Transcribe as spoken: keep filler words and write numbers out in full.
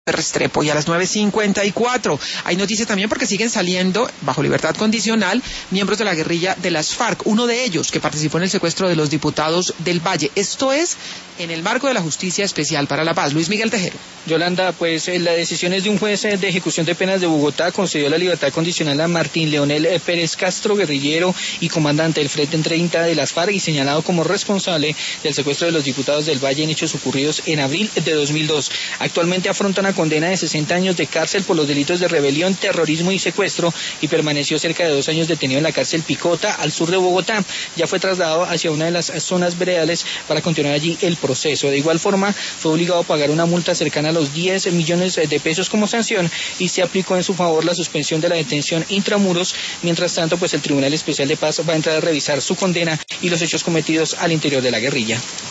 Restrepo. Y a las nueve cincuenta y cuatro hay noticias también porque siguen saliendo bajo libertad condicional miembros de la guerrilla de las FARC, uno de ellos que participó en el secuestro de los diputados del Valle. Esto es en el marco de la Justicia Especial para la Paz. Luis Miguel Tejero. Yolanda, pues la decisión es de un juez de ejecución de penas de Bogotá, concedió la libertad condicional a Martín Leonel Pérez Castro, guerrillero y comandante del Frente treinta de las FARC y señalado como responsable del secuestro de los diputados del Valle en hechos ocurridos en abril de dos mil dos. Actualmente afronta una condena de sesenta años de cárcel por los delitos de rebelión, terrorismo y secuestro y permaneció cerca de dos años detenido en la cárcel Picota, al sur de Bogotá. Ya fue trasladado hacia una de las zonas veredales para continuar allí el proceso. De igual forma, fue obligado a pagar una multa cercana a los diez millones de pesos como sanción y se aplicó en su favor la suspensión de la detención intramuros. Mientras tanto, pues el Tribunal Especial de Paz va a entrar a revisar su condena y los hechos cometidos al interior de la guerrilla.